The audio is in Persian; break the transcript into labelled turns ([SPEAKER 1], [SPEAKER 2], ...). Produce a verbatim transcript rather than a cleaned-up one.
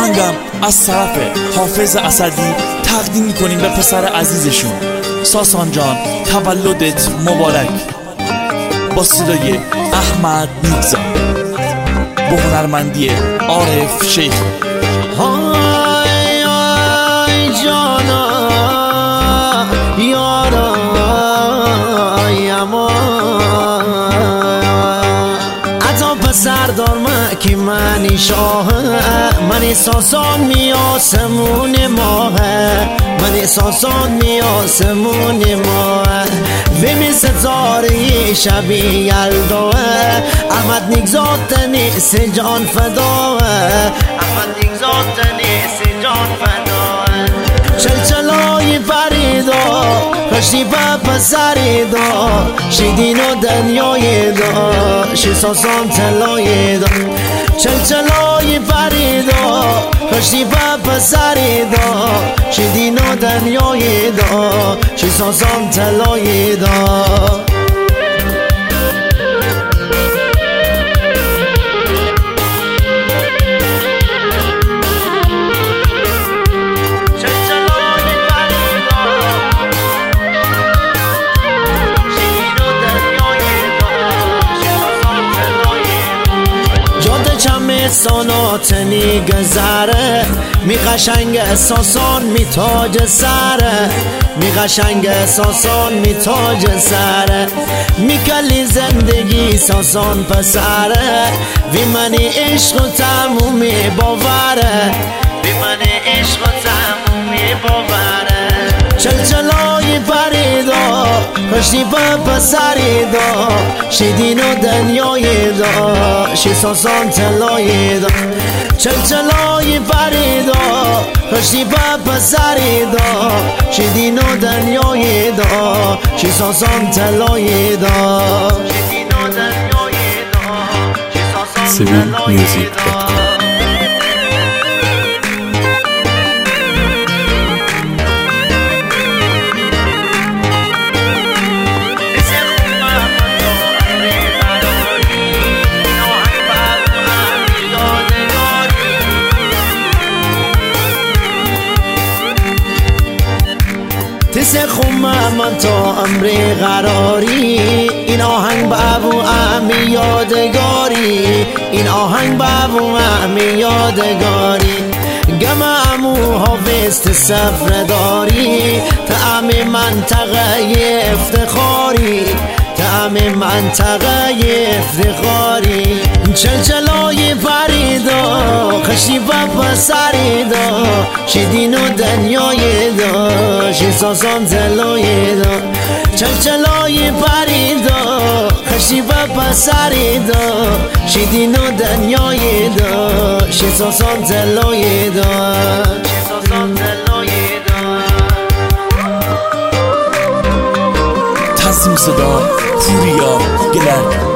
[SPEAKER 1] آهنگم از طرف حافظ اسدی تقدیم میکنیم به پسر عزیزشون. ساسان جان تولدت مبارک. با صدای احمد نیکزاد، با هنرمندی عارف شیخ.
[SPEAKER 2] های های جانا یارا یما عطا پسر دار من که منی شاه، منی ساسان می آسمون ماه، منی ساسان می آسمون ماه. ومی ستاره شبی یلدوه، احمد نیکزاد تنیس جان فداه، احمد نیکزاد تنیس جان فداه. چلچلای فریدا خشتی با پسری دا، شیدین و دنیای دا، شی ساسان تلای دا. چلچلای فریدا خشتی با پسری دا، شیدین و دنیای دا، شی ساسان تلای دا. سانات نیگذره، می قشنگ ساسان می تاج سره، می قشنگ ساسان می تاج سره. می کلی زندگی ساسان پسره، وی منی عشق و تمومی باوره، وی منی عشق و تمومی باوره. چلچلای فریدا خشتی با پسری دا، شیدین و دنیای دا، شی ساسان تلای دا. چلچلای فریدا خشتی با پسری دا، شیدین و دنیای دا، شی ساسان تلای دا. شیدین و دنیای دا، شی ساسان تلای دا. تس خمه من تا امر قراری، این آهنگ به ابو امی یادگاری، این آهنگ به ابو امی یادگاری. گم امو حافظ سفر داری، تعم منطقه افتخاری، تعم منطقه افتخاری. چلچلای فریدا خشتی با پسری دا، شیدین و دنیای دا، شی ساسان تلای دا. چلچلای فریدا خشتی با پسری دا، شیدین و دنیای دا، شی ساسان تلای دا، شی ساسان تلای دا.
[SPEAKER 1] تصمیم صدا پوریا گلر.